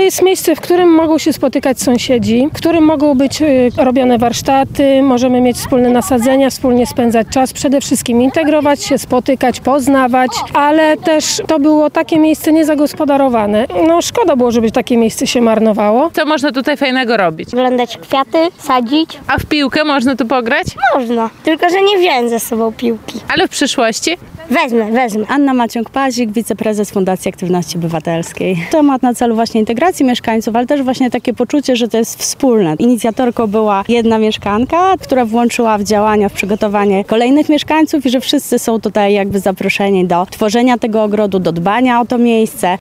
jest miejsce, w którym mogą się spotykać sąsiedzi, w którym mogą być robione warsztaty, możemy mieć wspólne nasadzenia, wspólnie spędzać czas, przede wszystkim integrować się, spotykać, poznawać, ale też to było takie miejsce niezagospodarowane. No szkoda było, żeby takie miejsce się marnowało. Co można tutaj fajnego robić? Oglądać kwiaty, sadzić. A w piłkę można tu pograć? Można, tylko że nie wziąłem ze sobą piłki. Ale w przyszłości? Wezmę. Anna Maciąg-Pazik, wiceprezes Fundacji Aktywności Obywatelskiej. To ma na celu właśnie integracji mieszkańców, ale też właśnie takie poczucie, że to jest wspólne. Inicjatorką była jedna mieszkanka, która włączyła w działania, w przygotowanie kolejnych mieszkańców i że wszyscy są tutaj jakby zaproszeni do tworzenia tego ogrodu, do dbania o to miejsce.